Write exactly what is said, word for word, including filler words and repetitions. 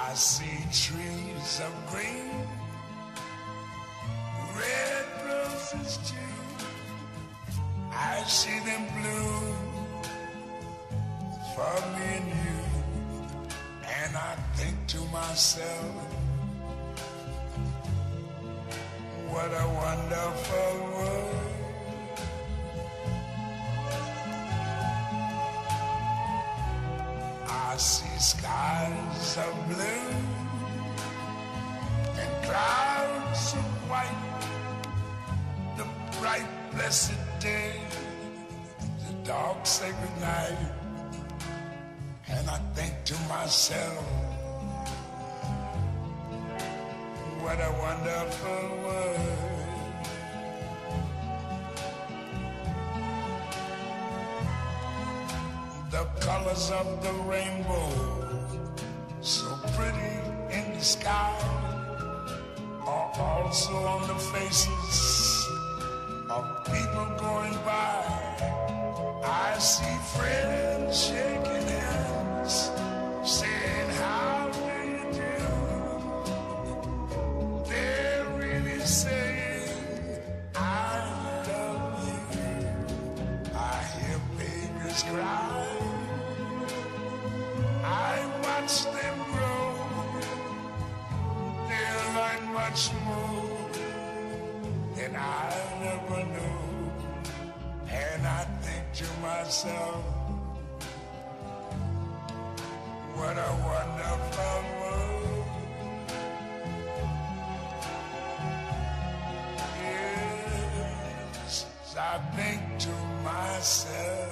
I see trees of green, red roses too. I see them bloom for me and you. And I think to myself, what a wonderful world. I see skies of blue and clouds of white, the bright blessed day, the dark sacred night. And I think to myself, what a wonderful world. The colors of the rainbow, so pretty in the sky, are also on the faces of people going by. I see friends shaking hands, saying, how do you do? They're really saying, I love you. I hear babies cry, I watch them grow. They'll learn much more than I never knew. And I think to myself, what a wonderful world. Yes, I think to myself,